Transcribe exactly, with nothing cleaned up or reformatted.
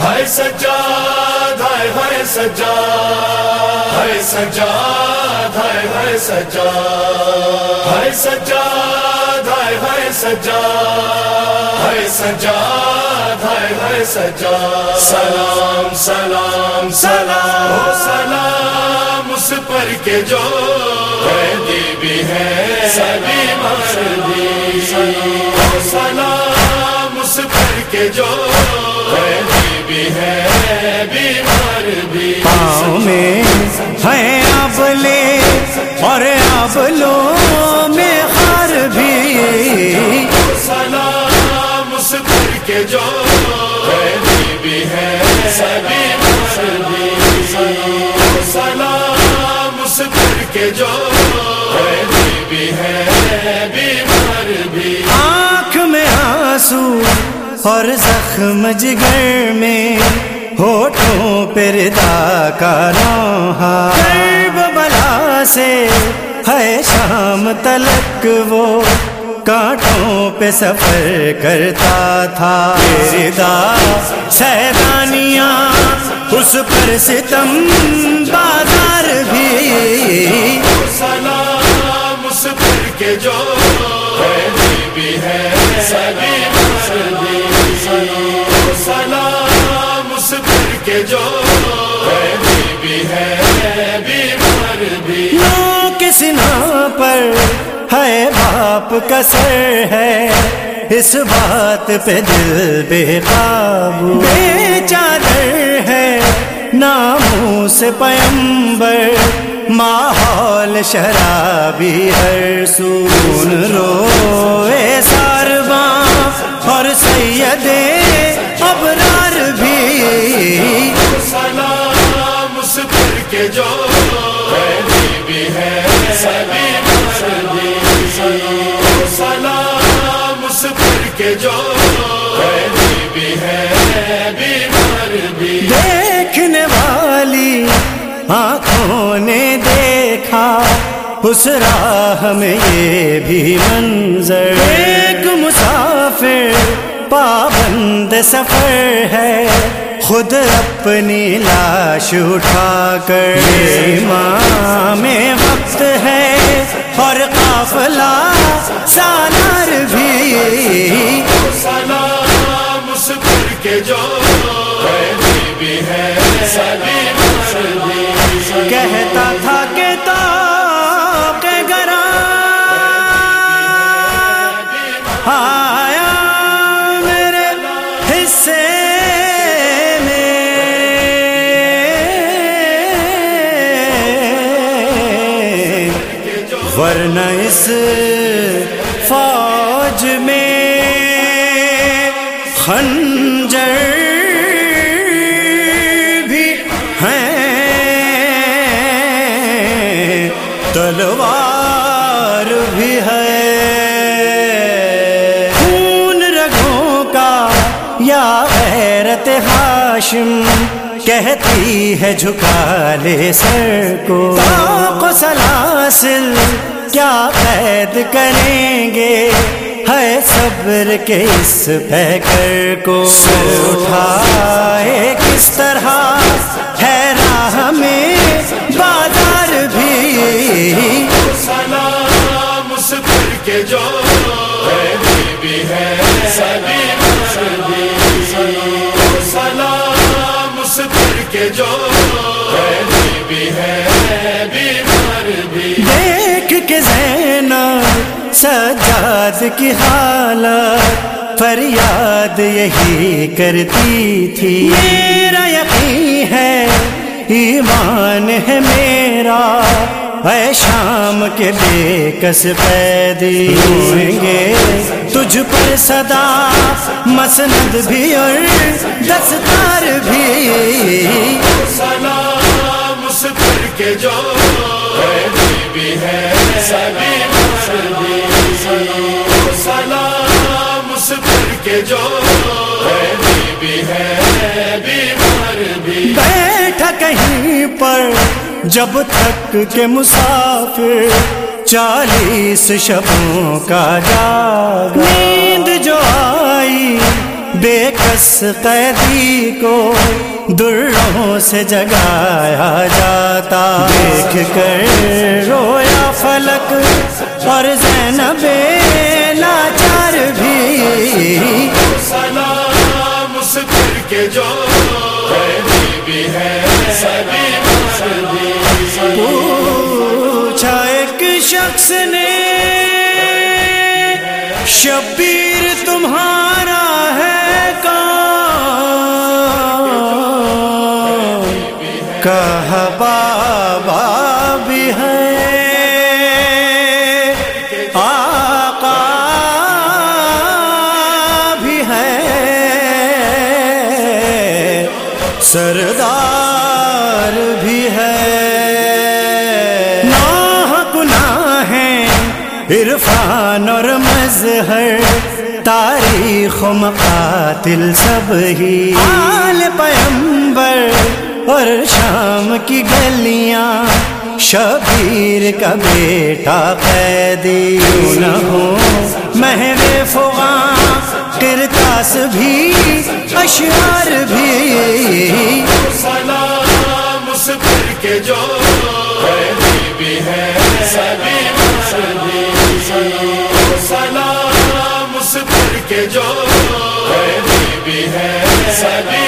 ہائے سجاد ہائے ہائے سجاد ہائے سجاد ہائے ہائے سجاد ہائے سجاد ہائے ہائے سجاد ہائے سجاد ہائے ہائے سجاد سلام سلام سلام سلام اس پر کے جو قیدی بھی ہے سبھی مردی سلام اس پر کے جو قیدی بھی ہے بیمار بھی پاؤں میں ہے ابلے اور ابلوں میں خار بھی سلام اس پر کے جو قیدی بھی ہے سبھی مردی سلام اس پر کے جو قیدی بھی ہے بیمار بھی آنکھ میں آنسو اور زخم جگر میں ہونٹوں پہ ردا کا نوحہ کرب بلا سے ہے شام تلک وہ کانٹوں پہ سفر کرتا تھا ردا سیدانیاں اس پر ستم بازار بھی سلام اس پر کے جو قیدی بھی ہے سبھی مردی سلام اس پر کے جو قیدی بھی ہے بیمار بھی نو کے سینہ پر ہے باپ کا سر ہے اس بات پہ دل بے قابو بے چادر ہے ناموس پیمبر ماحول شرابی ہر سون روئے سارواں اور سید ابرار بھی سلام اس پر کے جو قیدی بھی ہے سبھی مردی سلام اس پر کے جو قیدی بھی ہے بیمار بھی دیکھنے والی آنکھوں نے دیکھا اس راہ میں یہ بھی منظر ایک مسافر پابند سفر ہے خود اپنی لاش اٹھا کر امام وقت ہے اور قافلہ سالار بھی سلام اس پر کے جو قیدی بھی ہے سبھی مردی کہتا تھا کہ طاق گراں آیا میرے حصے میں ورنہ اس فوج میں خنجر تلوار بھی ہے خون رگوں کا یا غیرت ہاشم کہتی ہے جھکا لے سر کو طاق و سلاسل کیا قید کریں گے ہے صبر کے اس پیکر کو اٹھائے کس طرح ہے راہ میں بازار بھی سلام اس پر کے جو قیدی بھی ہے سبھی مردی سلام اس پر کے جو قیدی بھی ہے بیمار بھی دیکھ کے زینب سجاد کی حالت فریاد یہی کرتی تھی میرا یقین ہے ایمان ہے میرا اے شام کے بے کس قیدی ہوئیں گے تجھ پر صدا مسند بھی اور دستار بھی سلام اس پر کے جو قیدی بھی ہے سبھی مردی سلام اس پر کے جو قیدی بھی ہے بیمار بھی بیٹھا کہیں پر جب تک کہ مسافر چالیس شبوں کا جاگ نیند جو آئی بے کس قیدی کو دروں سے جگایا جاتا، دیکھ کر رویا فلک اور زینب لاچار بھی، سلام اس گھر کے جو بھی ہے پوچھا ایک شخص نے شبیر تمہارا ہے کون؟ کہا بابا بھی ہے، آقا بھی ہے، سردار بھی ہے، نوح گناہ ہیں عرفان اور مظہر، تاریخ و مقاتل سب ہی، آل پیمبر اور شام کی گلیاں، شبیر کا بیٹا قیدی کیوں نہ ہو، محو فغاں کرتاس بھی اشعار بھی، سلام اس گھر کے جو بھی ہے، سلام اس گھر کے جو بھی ہے،